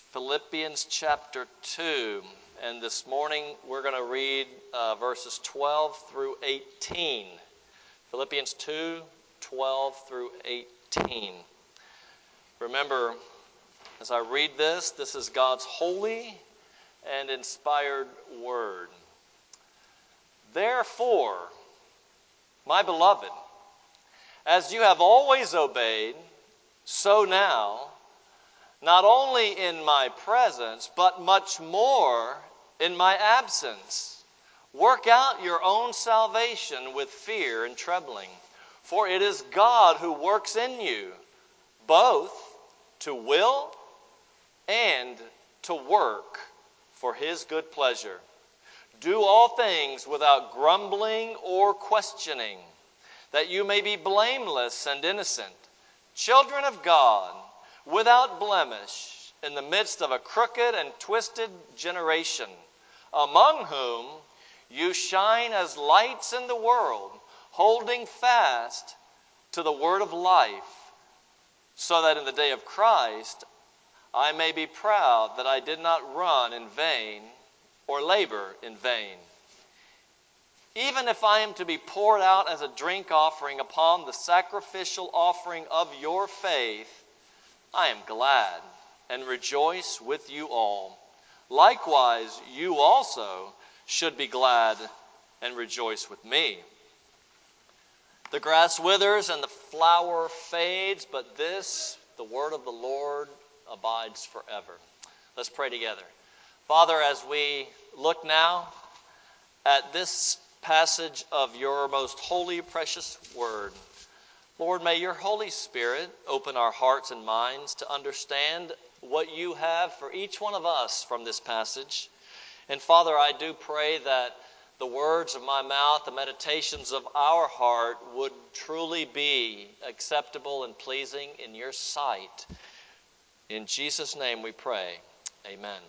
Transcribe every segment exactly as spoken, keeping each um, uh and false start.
Philippians chapter two. And this morning we're going to read uh, verses twelve through eighteen. Philippians two, twelve through eighteen. Remember, as I read this, this is God's holy and inspired word. Therefore, my beloved, as you have always obeyed, so now, not only in my presence, but much more in my absence, work out your own salvation with fear and trembling. For it is God who works in you, both to will and to work for His good pleasure. Do all things without grumbling or questioning, that you may be blameless and innocent, children of God, without blemish, in the midst of a crooked and twisted generation, among whom you shine as lights in the world, holding fast to the word of life, so that in the day of Christ I may be proud that I did not run in vain or labor in vain. Even if I am to be poured out as a drink offering upon the sacrificial offering of your faith, I am glad and rejoice with you all. Likewise, you also should be glad and rejoice with me. The grass withers and the flower fades, but this, the word of the Lord, abides forever. Let's pray together. Father, as we look now at this passage of your most holy, precious word, Lord, may your Holy Spirit open our hearts and minds to understand what you have for each one of us from this passage. And Father, I do pray that the words of my mouth, the meditations of our heart would truly be acceptable and pleasing in your sight. In Jesus' name we pray. Amen.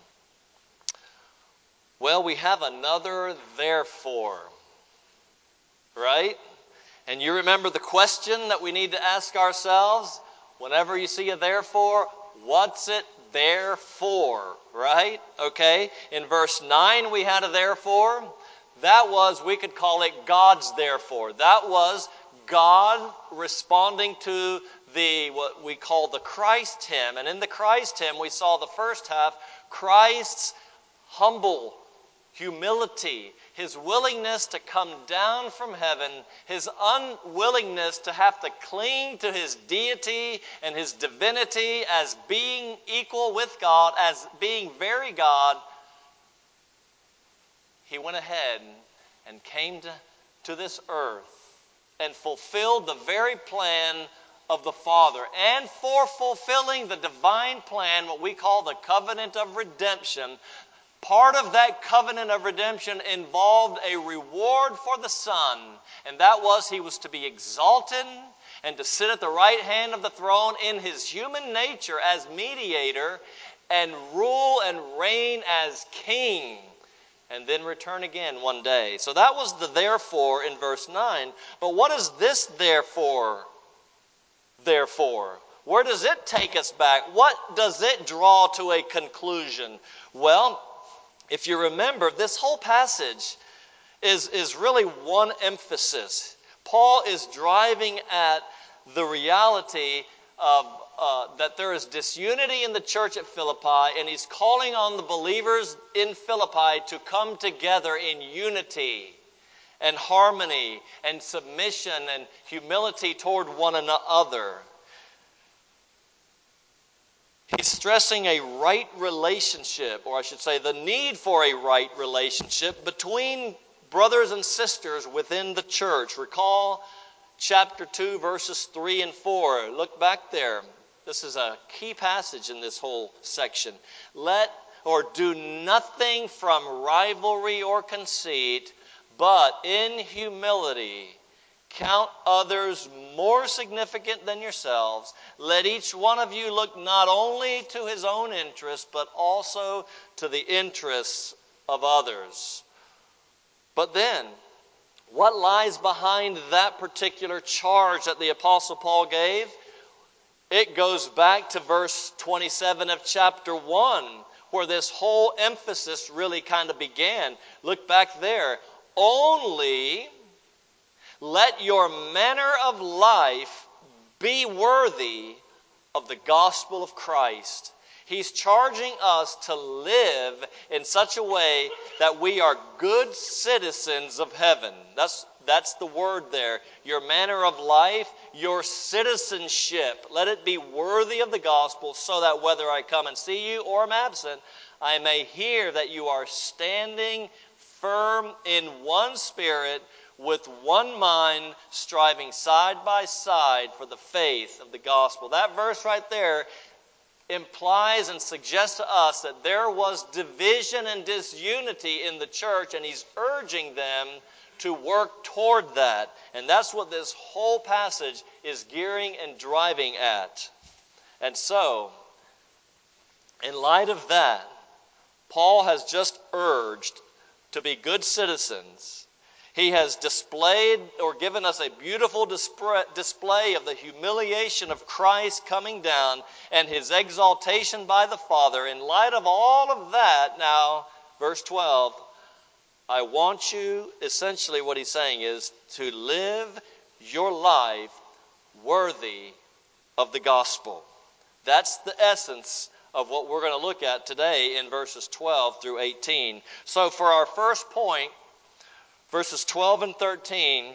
Well, we have another therefore, right? And you remember the question that we need to ask ourselves whenever you see a therefore, what's it there for, right? Okay, in verse nine we had a therefore. That was, we could call it God's therefore. That was God responding to the, what we call the Christ hymn. And in the Christ hymn we saw the first half, Christ's humble humility, His willingness to come down from heaven, His unwillingness to have to cling to His deity and His divinity as being equal with God, as being very God. He went ahead and came to, to this earth and fulfilled the very plan of the Father. And for fulfilling the divine plan, what we call the covenant of redemption, part of that covenant of redemption involved a reward for the Son, and that was He was to be exalted and to sit at the right hand of the throne in His human nature as mediator and rule and reign as king, and then return again one day. So that was the therefore in verse nine. But what is this therefore? Therefore, where does it take us back? What does it draw to a conclusion? Well, if you remember, this whole passage is, is really one emphasis. Paul is driving at the reality of uh, that there is disunity in the church at Philippi, and he's calling on the believers in Philippi to come together in unity and harmony and submission and humility toward one another. He's stressing a right relationship, or I should say the need for a right relationship between brothers and sisters within the church. Recall chapter two, verses three and four. Look back there. This is a key passage in this whole section. Let or do nothing from rivalry or conceit, but in humility count others more significant than yourselves. Let each one of you look not only to his own interests, but also to the interests of others. But then, what lies behind that particular charge that the Apostle Paul gave? It goes back to verse twenty-seven of chapter one, where this whole emphasis really kind of began. Look back there. Only let your manner of life be worthy of the gospel of Christ. He's charging us to live in such a way that we are good citizens of heaven. That's, that's the word there. Your manner of life, your citizenship. Let it be worthy of the gospel, so that whether I come and see you or am absent, I may hear that you are standing firm in one spirit, with one mind, striving side by side for the faith of the gospel. That verse right there implies and suggests to us that there was division and disunity in the church, and he's urging them to work toward that. And that's what this whole passage is gearing and driving at. And so, in light of that, Paul has just urged to be good citizens. He has displayed or given us a beautiful display of the humiliation of Christ coming down and his exaltation by the Father. In light of all of that, now, verse twelve, I want you, essentially what he's saying is, to live your life worthy of the gospel. That's the essence of what we're going to look at today in verses twelve through eighteen. So for our first point, verses twelve and thirteen,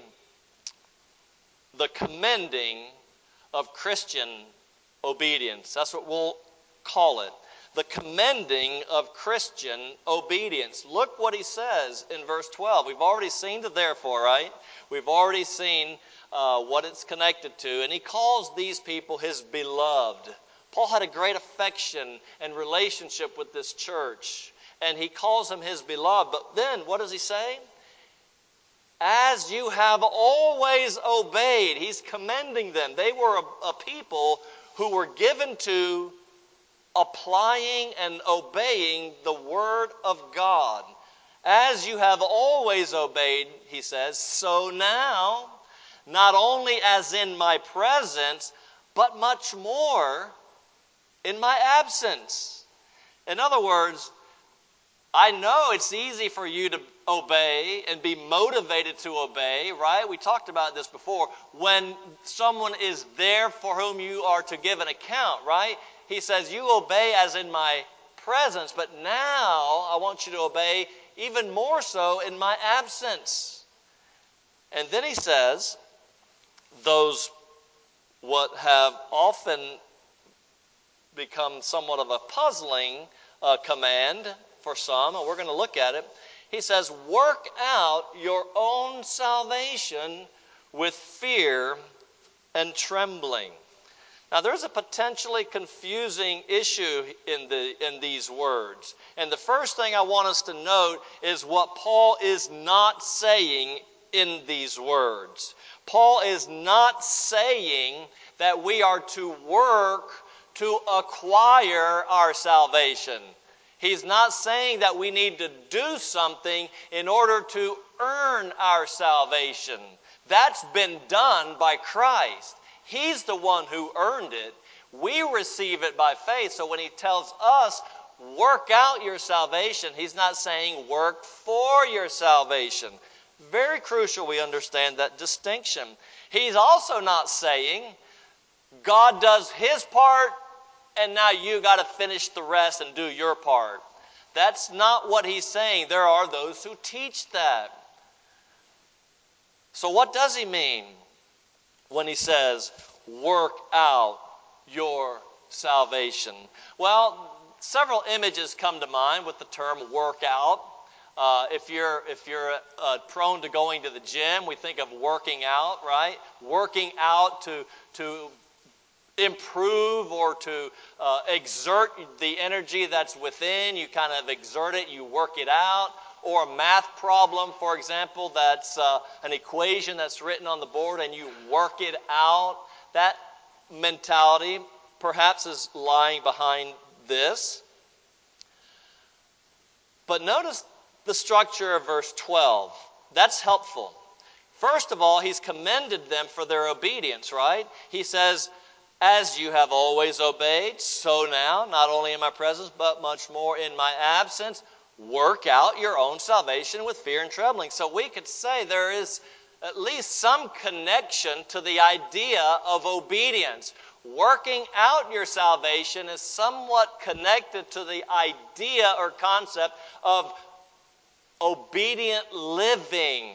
the commending of Christian obedience. That's what we'll call it. The commending of Christian obedience. Look what he says in verse twelve. We've already seen the therefore, right? We've already seen uh, what it's connected to. And he calls these people his beloved. Paul had a great affection and relationship with this church. And he calls them his beloved. But then, what does he say? As you have always obeyed. He's commending them. They were a, a people who were given to applying and obeying the Word of God. As you have always obeyed, he says, so now, not only as in my presence, but much more in my absence. In other words, I know it's easy for you to obey and be motivated to obey, right? We talked about this before. When someone is there for whom you are to give an account, right? He says, you obey as in my presence, but now I want you to obey even more so in my absence. And then he says, those what have often become somewhat of a puzzling uh, command for some, and we're going to look at it. He says, work out your own salvation with fear and trembling. Now, there's a potentially confusing issue in the in these words. And the first thing I want us to note is what Paul is not saying in these words. Paul is not saying that we are to work to acquire our salvation. He's not saying that we need to do something in order to earn our salvation. That's been done by Christ. He's the one who earned it. We receive it by faith. So when he tells us, work out your salvation, he's not saying work for your salvation. Very crucial we understand that distinction. He's also not saying God does his part and now you got to finish the rest and do your part. That's not what he's saying. There are those who teach that. So what does he mean when he says, work out your salvation? Well, several images come to mind with the term work out. Uh, if you're if you're uh, prone to going to the gym, we think of working out, right? Working out to to improve or to uh, exert the energy that's within. You kind of exert it, you work it out. Or a math problem, for example, that's uh, an equation that's written on the board and you work it out. That mentality perhaps is lying behind this. But notice the structure of verse twelve. That's helpful. First of all, he's commended them for their obedience, right? He says, As you have always obeyed, so now, not only in my presence, but much more in my absence, work out your own salvation with fear and trembling. So we could say there is at least some connection to the idea of obedience. Working out your salvation is somewhat connected to the idea or concept of obedient living.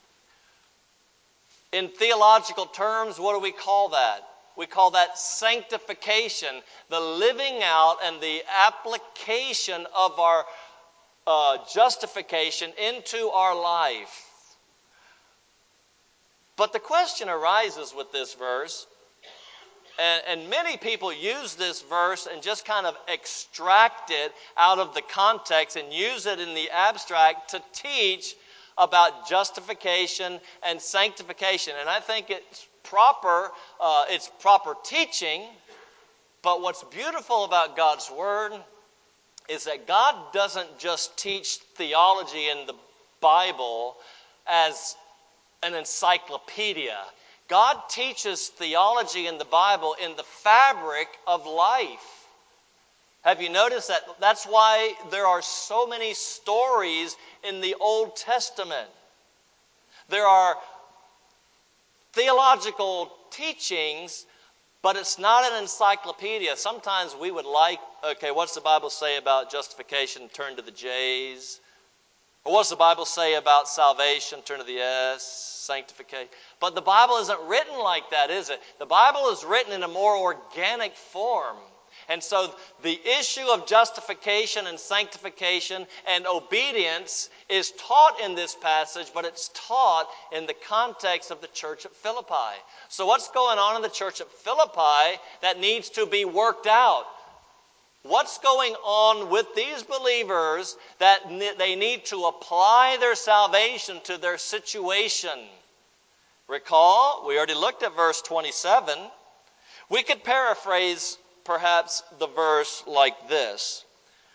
In theological terms, what do we call that? We call that sanctification, the living out and the application of our uh, justification into our life. But the question arises with this verse, and, and many people use this verse and just kind of extract it out of the context and use it in the abstract to teach about justification and sanctification. And I think it's proper, uh, it's proper teaching, but what's beautiful about God's Word is that God doesn't just teach theology in the Bible as an encyclopedia. God teaches theology in the Bible in the fabric of life. Have you noticed that? That's why there are so many stories in the Old Testament. There are theological teachings, but it's not an encyclopedia. Sometimes we would like, okay, what's the Bible say about justification? Turn to the J's. Or what's the Bible say about salvation? Turn to the S, sanctification. But the Bible isn't written like that, is it? The Bible is written in a more organic form. And so the issue of justification and sanctification and obedience is taught in this passage, but it's taught in the context of the church at Philippi. So what's going on in the church at Philippi that needs to be worked out? What's going on with these believers that they need to apply their salvation to their situation? Recall, we already looked at verse twenty-seven. We could paraphrase perhaps the verse like this: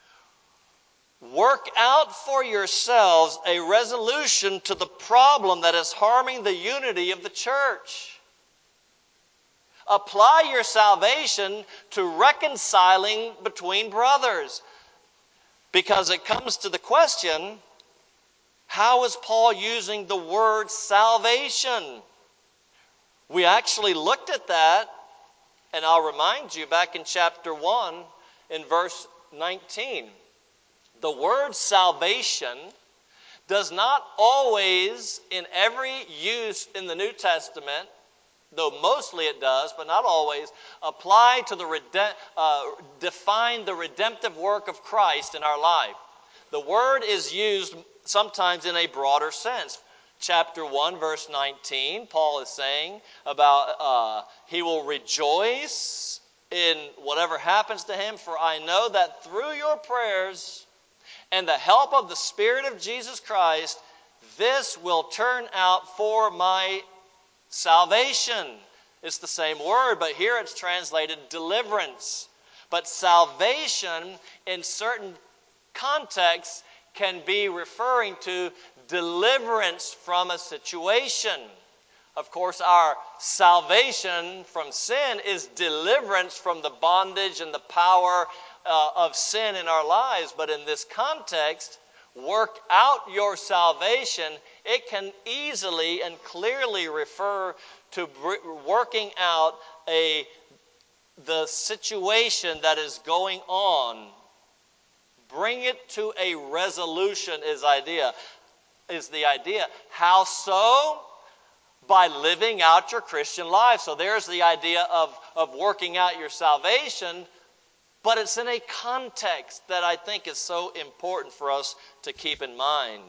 work out for yourselves a resolution to the problem that is harming the unity of the church. Apply your salvation to reconciling between brothers. Because it comes to the question, how is Paul using the word salvation? We actually looked at that, and I'll remind you back in chapter one, in verse nineteen. The word salvation does not always, in every use in the New Testament, though mostly it does, but not always, apply to the rede- uh, define the redemptive work of Christ in our life. The word is used sometimes in a broader sense. Chapter one, verse nineteen, Paul is saying about uh, he will rejoice in whatever happens to him, for I know that through your prayers and the help of the Spirit of Jesus Christ, this will turn out for my salvation. It's the same word, but here it's translated deliverance. But salvation in certain contexts can be referring to deliverance from a situation. Of course, our salvation from sin is deliverance from the bondage and the power uh, of sin in our lives. But in this context, work out your salvation, it can easily and clearly refer to working out a the situation that is going on. Bring it to a resolution is idea is the idea. How so? By living out your Christian life. So there's the idea of, of working out your salvation, but it's in a context that I think is so important for us to keep in mind.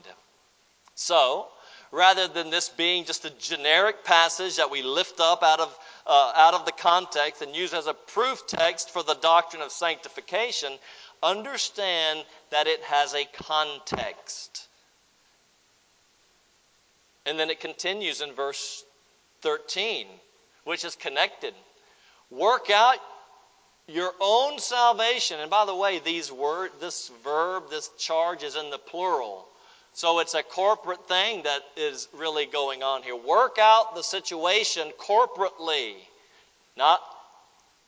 So, rather than this being just a generic passage that we lift up out of uh, out of the context and use as a proof text for the doctrine of sanctification, understand that it has a context. And then it continues in verse thirteen, which is connected. Work out your own salvation. And by the way, these word, this verb, this charge is in the plural. So it's a corporate thing that is really going on here. Work out the situation corporately, not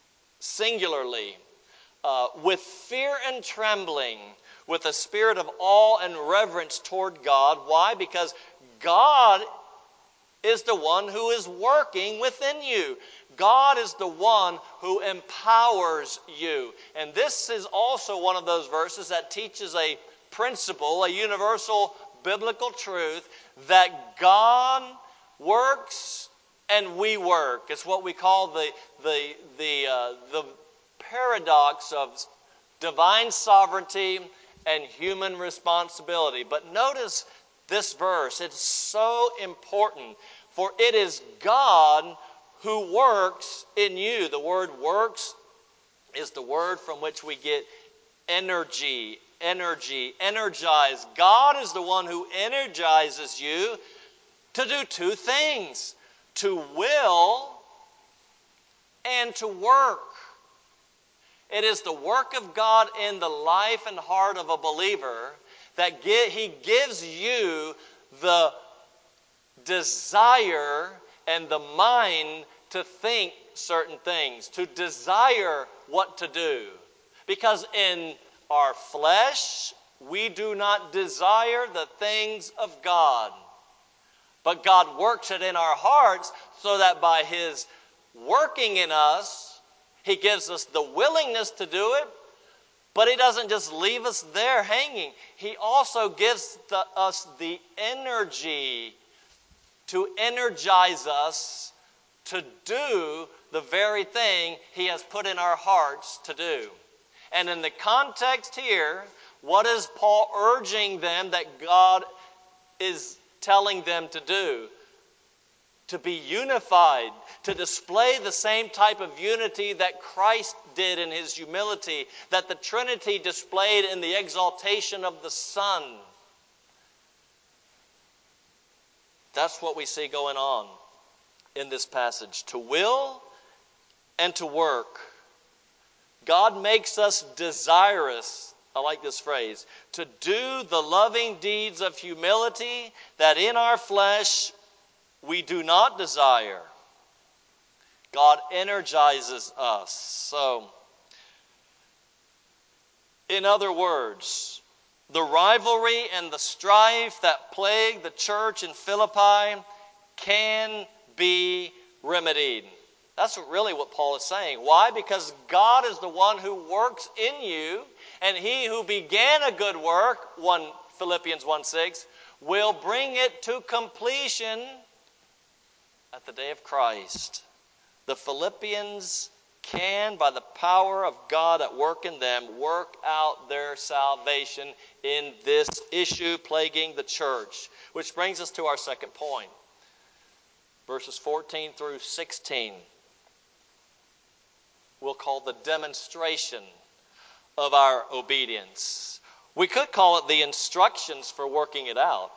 singularly, uh, with fear and trembling, with a spirit of awe and reverence toward God. Why? Because God is the one who is working within you. God is the one who empowers you. And this is also one of those verses that teaches a principle, a universal biblical truth, that God works and we work. It's what we call the, the, the, uh, the paradox of divine sovereignty and human responsibility. But notice this verse. It's so important. For it is God who works in you. The word works is the word from which we get energy, energy, energize. God is the one who energizes you to do two things: to will and to work. It is the work of God in the life and heart of a believer that He gives you the desire and the mind to think certain things, to desire what to do. Because in our flesh, we do not desire the things of God. But God works it in our hearts so that by His working in us, He gives us the willingness to do it, but He doesn't just leave us there hanging. He also gives the, us the energy to energize us to do the very thing He has put in our hearts to do. And in the context here, what is Paul urging them that God is telling them to do? To be unified, to display the same type of unity that Christ did in His humility, that the Trinity displayed in the exaltation of the Son. That's what we see going on in this passage. To will and to work. God makes us desirous, I like this phrase, to do the loving deeds of humility that in our flesh we do not desire. God energizes us. So, in other words, the rivalry and the strife that plague the church in Philippi can be remedied. That's really what Paul is saying. Why? Because God is the one who works in you, and He who began a good work, Philippians one six, will bring it to completion at the day of Christ. The Philippians can, by the power of God at work in them, work out their salvation in this issue plaguing the church. Which brings us to our second point. Verses fourteen through sixteen. We'll call the demonstration of our obedience. We could call it the instructions for working it out.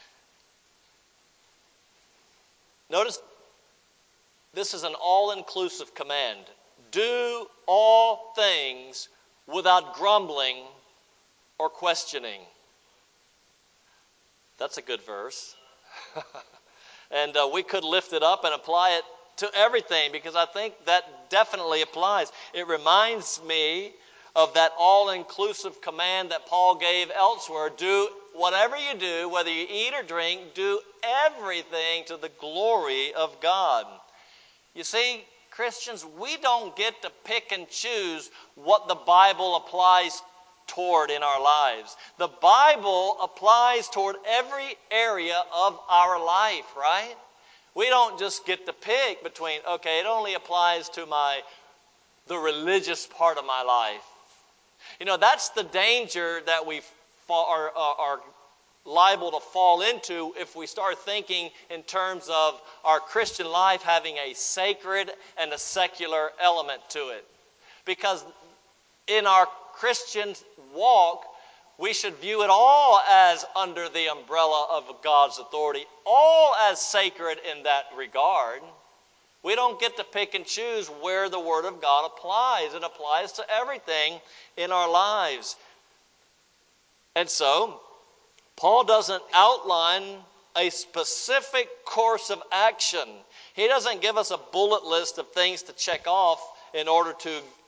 Notice this is an all-inclusive command. Do all things without grumbling or questioning. That's a good verse. And uh, we could lift it up and apply it to everything, because I think that definitely applies. It reminds me of that all-inclusive command that Paul gave elsewhere. Do whatever you do, whether you eat or drink, do everything to the glory of God. You see, Christians, we don't get to pick and choose what the Bible applies toward in our lives. The Bible applies toward every area of our life, right? We don't just get to pick between, okay, it only applies to my the religious part of my life. You know, that's the danger that we are, are liable to fall into if we start thinking in terms of our Christian life having a sacred and a secular element to it. Because in our Christian walk, we should view it all as under the umbrella of God's authority, all as sacred in that regard. We don't get to pick and choose where the Word of God applies. It applies to everything in our lives. And so, Paul doesn't outline a specific course of action. He doesn't give us a bullet list of things to check off in order to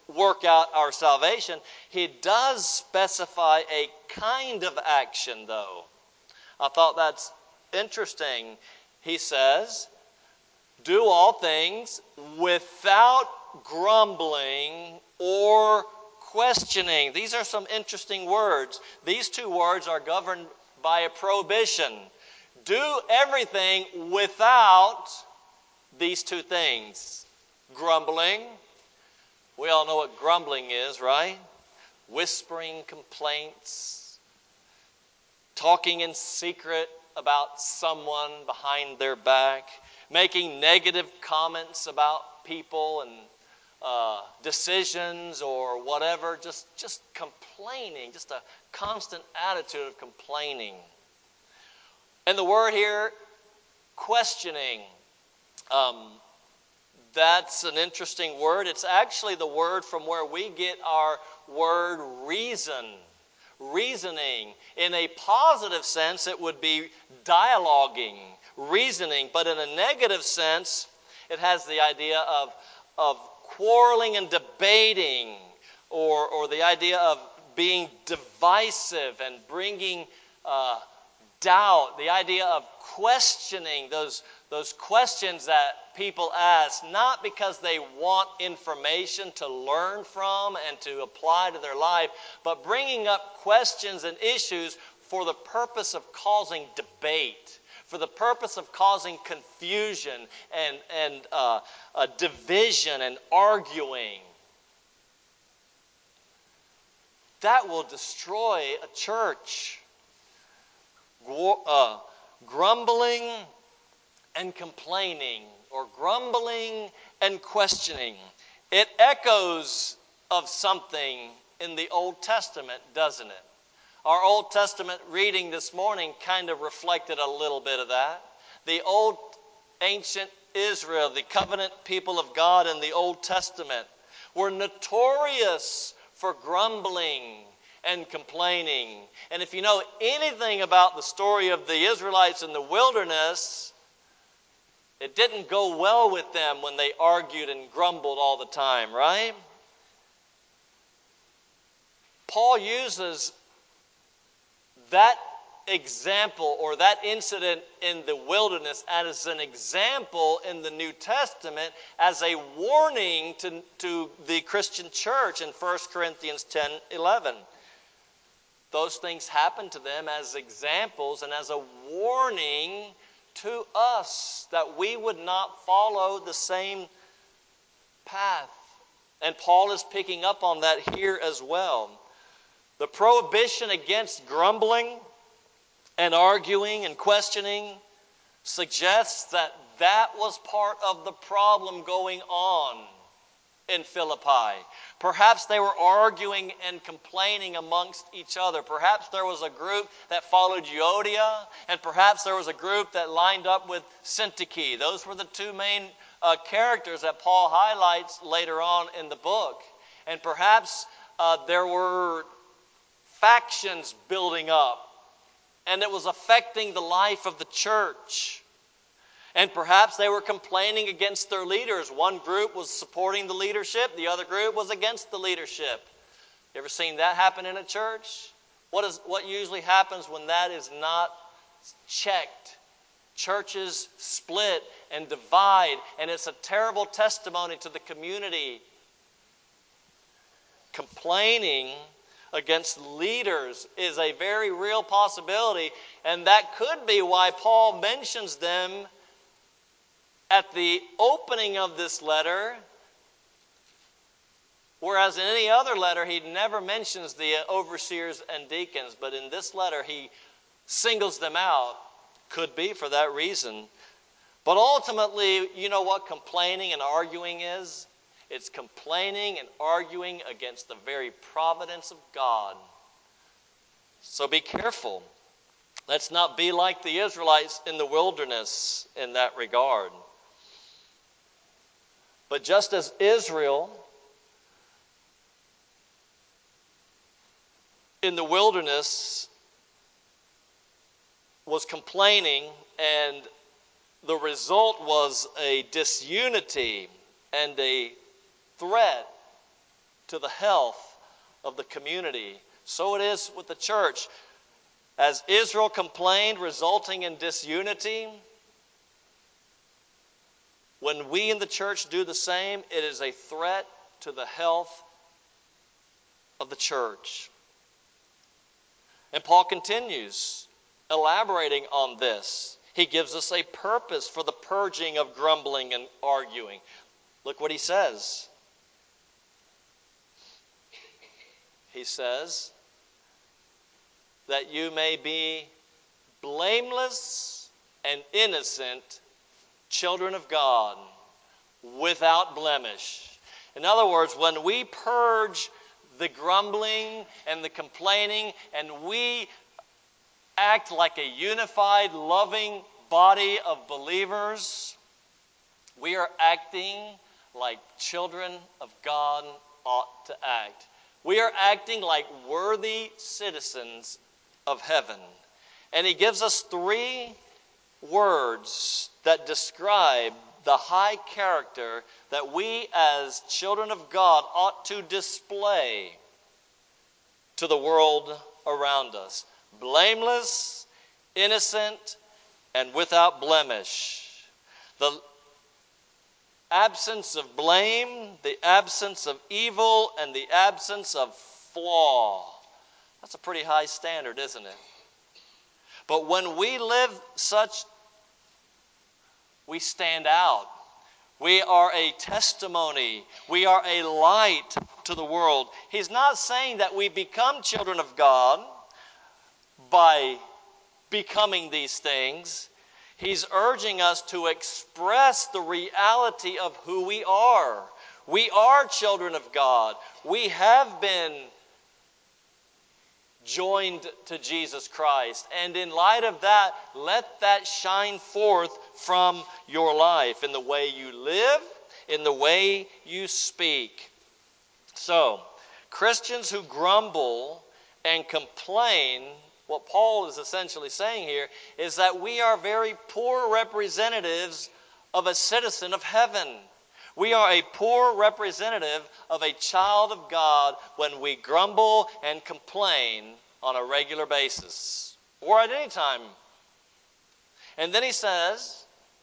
work out our salvation. He does specify a kind of action, though. I thought that's interesting. He says, do all things without grumbling or questioning. These are some interesting words. These two words are governed by a prohibition. Do everything without these two things. Grumbling. We all know what grumbling is, right? Whispering complaints. Talking in secret about someone behind their back. Making negative comments about people and uh, decisions or whatever. Just, just complaining. Just a constant attitude of complaining. And the word here, questioning. Um, that's an interesting word. It's actually the word from where we get our word reason. Reasoning. In a positive sense, it would be dialoguing, reasoning. But in a negative sense, it has the idea of, of quarreling and debating, or, or the idea of being divisive and bringing uh, doubt, the idea of questioning, those, those questions that people ask, not because they want information to learn from and to apply to their life, but bringing up questions and issues for the purpose of causing debate, for the purpose of causing confusion and, and uh, a division and arguing. That will destroy a church. Uh, grumbling and complaining, or grumbling and questioning. It echoes of something in the Old Testament, doesn't it? Our Old Testament reading this morning kind of reflected a little bit of that. The old ancient Israel, the covenant people of God in the Old Testament, were notorious for grumbling and complaining. And if you know anything about the story of the Israelites in the wilderness, it didn't go well with them when they argued and grumbled all the time, right? Paul uses that example or that incident in the wilderness as an example in the New Testament as a warning to, to the Christian church in First Corinthians ten eleven. Those things happened to them as examples and as a warning to us that we would not follow the same path. And Paul is picking up on that here as well. The prohibition against grumbling and arguing and questioning suggests that that was part of the problem going on in Philippi. Perhaps they were arguing and complaining amongst each other. Perhaps there was a group that followed Euodia, and perhaps there was a group that lined up with Syntyche. Those were the two main uh, characters that Paul highlights later on in the book. And perhaps uh, there were factions building up, and it was affecting the life of the church. And perhaps they were complaining against their leaders. One group was supporting the leadership. The other group was against the leadership. You ever seen that happen in a church? What is what usually happens when that is not checked? Churches split and divide, and it's a terrible testimony to the community. Complaining against leaders is a very real possibility, and that could be why Paul mentions them at the opening of this letter, whereas in any other letter he never mentions the overseers and deacons, but in this letter he singles them out. Could be for that reason. But ultimately, you know what complaining and arguing is? It's complaining and arguing against the very providence of God. So be careful. Let's not be like the Israelites in the wilderness in that regard. But just as Israel in the wilderness was complaining, and the result was a disunity and a threat to the health of the community. So it is with the church. As Israel complained, resulting in disunity, when we in the church do the same, it is a threat to the health of the church. And Paul continues, elaborating on this. He gives us a purpose for the purging of grumbling and arguing. Look what he says. He says that you may be blameless and innocent children of God, without blemish. In other words, when we purge the grumbling and the complaining, and we act like a unified, loving body of believers, we are acting like children of God ought to act. We are acting like worthy citizens of heaven. And he gives us three words that describe the high character that we as children of God ought to display to the world around us. Blameless, innocent, and without blemish. The absence of blame, the absence of evil, and the absence of flaw. That's a pretty high standard, isn't it? But when we live such, we stand out. We are a testimony. We are a light to the world. He's not saying that we become children of God by becoming these things. He's urging us to express the reality of who we are. We are children of God. We have been joined to Jesus Christ. And in light of that, let that shine forth from your life in the way you live, in the way you speak. So, Christians who grumble and complain, what Paul is essentially saying here is that we are very poor representatives of a citizen of heaven. We are a poor representative of a child of God when we grumble and complain on a regular basis or at any time. And then he says,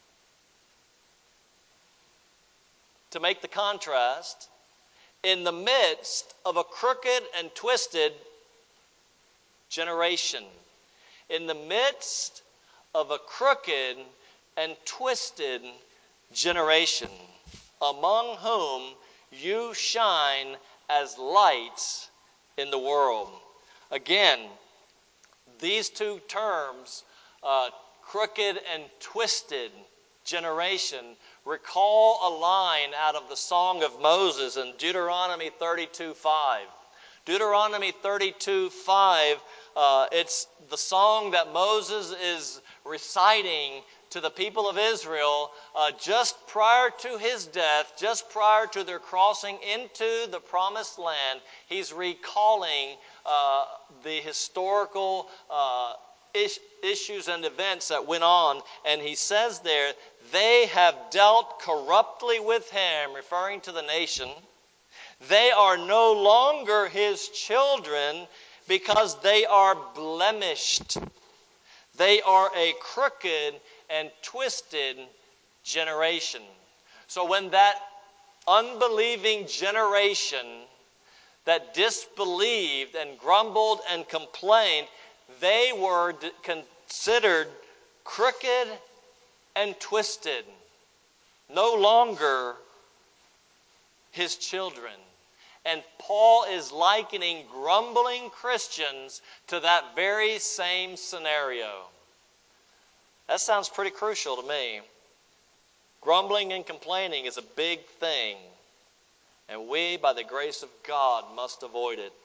to make the contrast, in the midst of a crooked and twisted generation, in the midst of a crooked and twisted generation, among whom you shine as lights in the world. Again, these two terms, uh, crooked and twisted generation, recall a line out of the Song of Moses in Deuteronomy thirty-two five. Deuteronomy thirty-two five, uh, it's the song that Moses is reciting to the people of Israel uh, just prior to his death, just prior to their crossing into the promised land. He's recalling uh, the historical uh, is- issues and events that went on. And he says there, they have dealt corruptly with him, referring to the nation. They are no longer his children because they are blemished. They are a crooked and twisted generation. So when that unbelieving generation that disbelieved and grumbled and complained, they were d- considered crooked and twisted, no longer his children. And Paul is likening grumbling Christians to that very same scenario. That sounds pretty crucial to me. Grumbling and complaining is a big thing, and we, by the grace of God, must avoid it.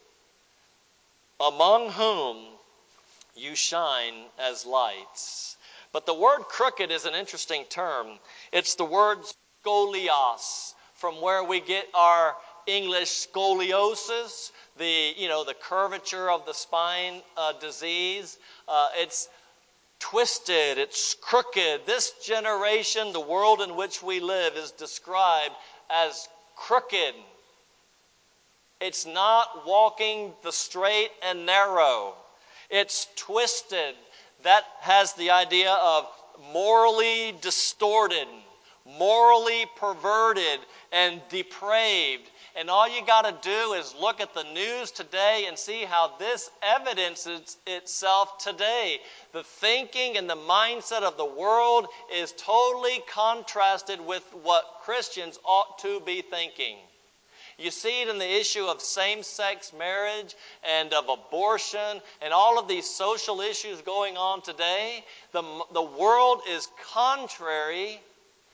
Among whom you shine as lights. But the word crooked is an interesting term. It's the word scolios, from where we get our English scoliosis, the, you know, the curvature of the spine uh, disease. Uh, it's twisted, it's crooked. This generation, the world in which we live, is described as crooked. It's not walking the straight and narrow. It's twisted. That has the idea of morally distorted, morally perverted, and depraved. And all you got to do is look at the news today and see how this evidences itself today. The thinking and the mindset of the world is totally contrasted with what Christians ought to be thinking. You see it in the issue of same-sex marriage and of abortion and all of these social issues going on today. The, the world is contrary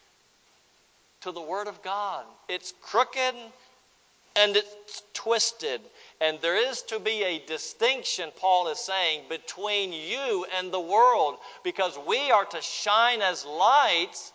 to the Word of God. It's crooked and it's twisted. And there is to be a distinction, Paul is saying, between you and the world, because we are to shine as lights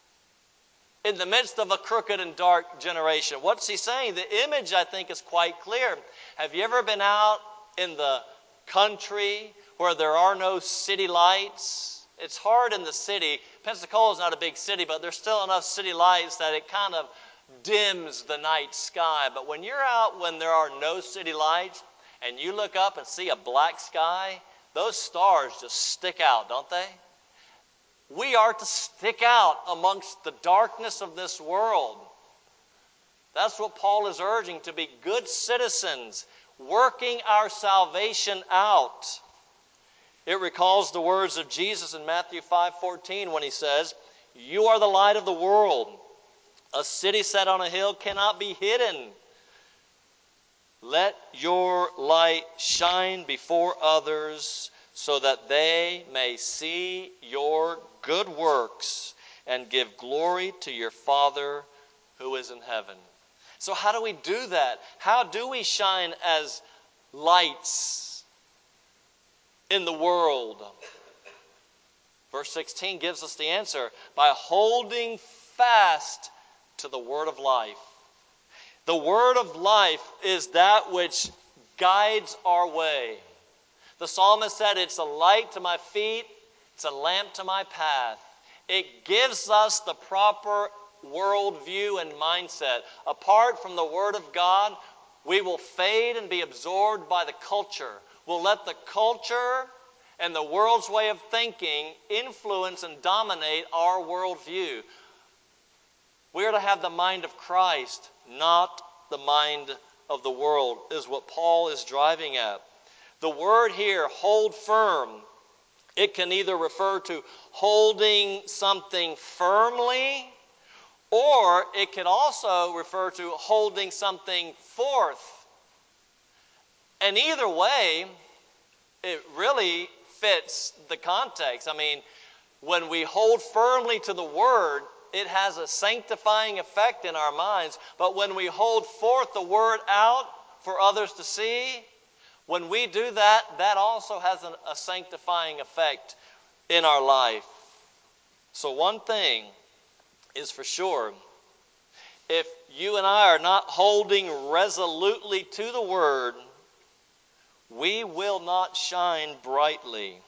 in the midst of a crooked and dark generation. What's he saying? The image, I think, is quite clear. Have you ever been out in the country where there are no city lights? It's hard in the city. Pensacola is not a big city, but there's still enough city lights that it kind of dims the night sky. But when you're out when there are no city lights and you look up and see a black sky, those stars just stick out, don't they? We are to stick out amongst the darkness of this world. That's what Paul is urging, to be good citizens, working our salvation out. It recalls the words of Jesus in Matthew five fourteen when he says, "You are the light of the world. A city set on a hill cannot be hidden. Let your light shine before others so that they may see your good works and give glory to your Father who is in heaven." So how do we do that? How do we shine as lights in the world? Verse sixteen gives us the answer: by holding fast to the word of life. The word of life is that which guides our way. The psalmist said, "It's a light to my feet, it's a lamp to my path." It gives us the proper worldview and mindset. Apart from the Word of God, we will fade and be absorbed by the culture. We'll let the culture and the world's way of thinking influence and dominate our worldview. We are to have the mind of Christ, not the mind of the world, is what Paul is driving at. The word here, hold firm, it can either refer to holding something firmly, or it can also refer to holding something forth. And either way, it really fits the context. I mean, when we hold firmly to the word, it has a sanctifying effect in our minds. But when we hold forth the word out for others to see, when we do that, that also has an, a sanctifying effect in our life. So one thing is for sure: if you and I are not holding resolutely to the word, we will not shine brightly.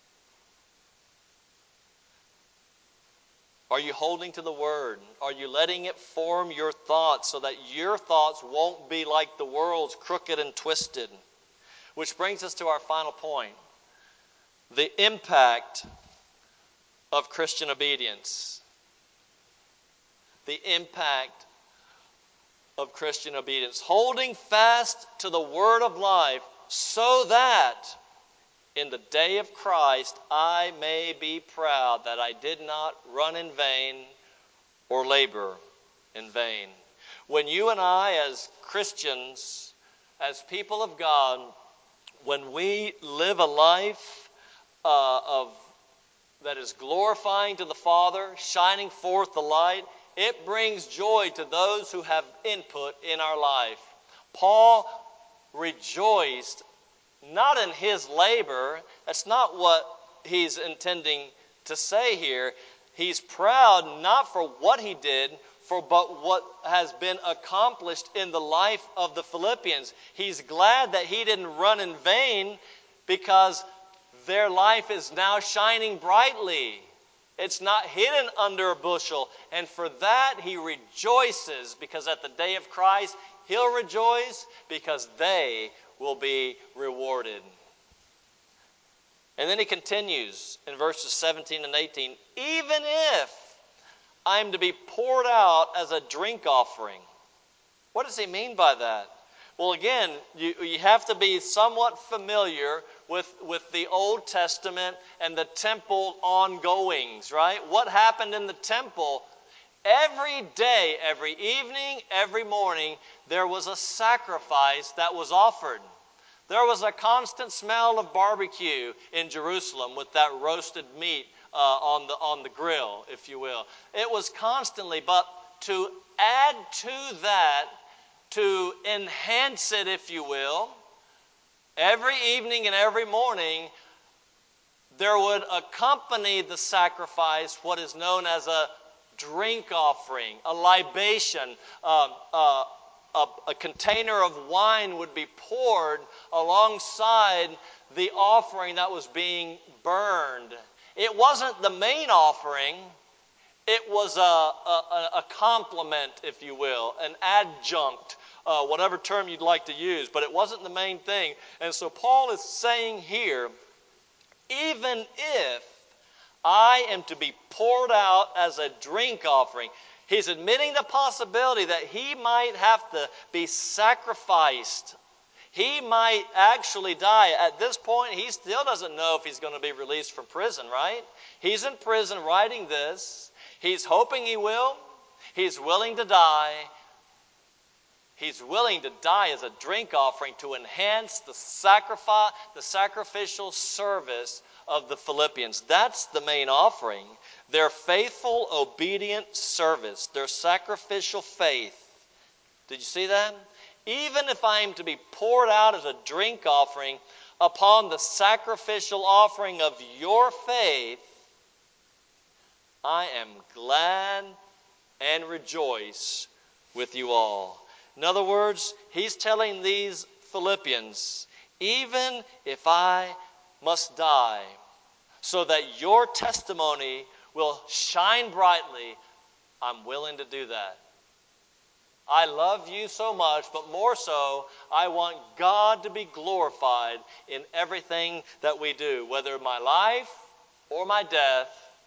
Are you holding to the word? Are you letting it form your thoughts so that your thoughts won't be like the world's, crooked and twisted? Which brings us to our final point: the impact of Christian obedience. The impact of Christian obedience. Holding fast to the word of life so that in the day of Christ I may be proud that I did not run in vain or labor in vain. When you and I, as Christians, as people of God, when we live a life uh, of that is glorifying to the Father, shining forth the light, it brings joy to those who have input in our life. Paul rejoiced not in his labor. That's not what he's intending to say here. He's proud not for what he did, for but what has been accomplished in the life of the Philippians. He's glad that he didn't run in vain, because their life is now shining brightly. It's not hidden under a bushel. And for that he rejoices, because at the day of Christ He'll rejoice because they will be rewarded. And then he continues in verses seventeen and eighteen, even if I'm to be poured out as a drink offering. What does he mean by that? Well, again, you, you have to be somewhat familiar with, with the Old Testament and the temple ongoings, right? What happened in the temple? Every day, every evening, every morning, there was a sacrifice that was offered. There was a constant smell of barbecue in Jerusalem with that roasted meat uh, on the on the grill, if you will. It was constantly, but to add to that, to enhance it, if you will, every evening and every morning, there would accompany the sacrifice what is known as a drink offering, a libation. Uh, uh, a, a container of wine would be poured alongside the offering that was being burned. It wasn't the main offering. It was a, a, a complement, if you will, an adjunct, uh, whatever term you'd like to use, but it wasn't the main thing. And so Paul is saying here, even if I am to be poured out as a drink offering, he's admitting the possibility that he might have to be sacrificed. He might actually die. At this point, he still doesn't know if he's going to be released from prison, right? He's in prison writing this. He's hoping he will. He's willing to die. He's willing to die as a drink offering to enhance the sacrifice, the sacrificial service of the Philippians. That's the main offering. Their faithful, obedient service, their sacrificial faith. Did you see that? Even if I am to be poured out as a drink offering upon the sacrificial offering of your faith, I am glad and rejoice with you all. In other words, he's telling these Philippians, even if I must die, so that your testimony will shine brightly, I'm willing to do that. I love you so much, but more so, I want God to be glorified in everything that we do, whether my life or my death,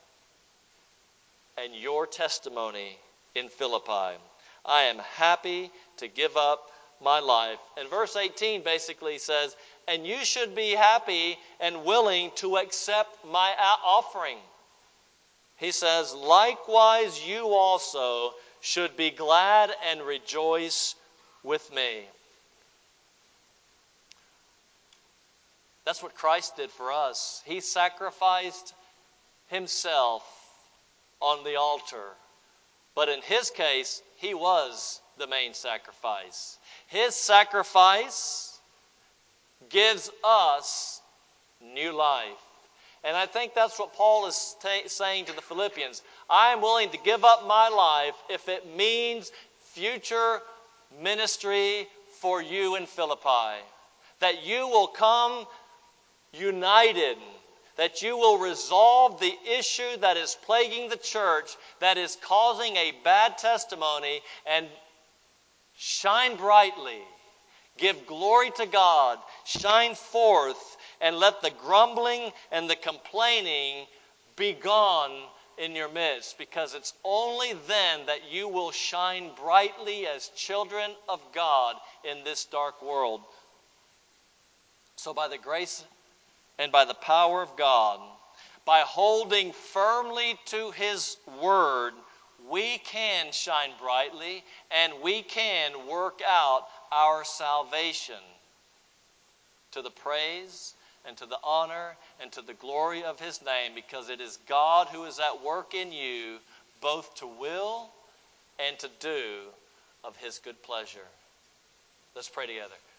and your testimony in Philippi. I am happy to give up my life. And verse eighteen basically says, and you should be happy and willing to accept my offering. He says, likewise you also should be glad and rejoice with me. That's what Christ did for us. He sacrificed himself on the altar. But in his case, he was the main sacrifice. His sacrifice gives us new life. And I think that's what Paul is ta- saying to the Philippians. I am willing to give up my life if it means future ministry for you in Philippi. That you will come united. That you will resolve the issue that is plaguing the church, that is causing a bad testimony, and shine brightly. Give glory to God. Shine forth, and let the grumbling and the complaining be gone in your midst, because it's only then that you will shine brightly as children of God in this dark world. So by the grace and by the power of God, by holding firmly to His Word, we can shine brightly and we can work out our salvation to the praise and to the honor and to the glory of His name, because it is God who is at work in you, both to will and to do of His good pleasure. Let's pray together.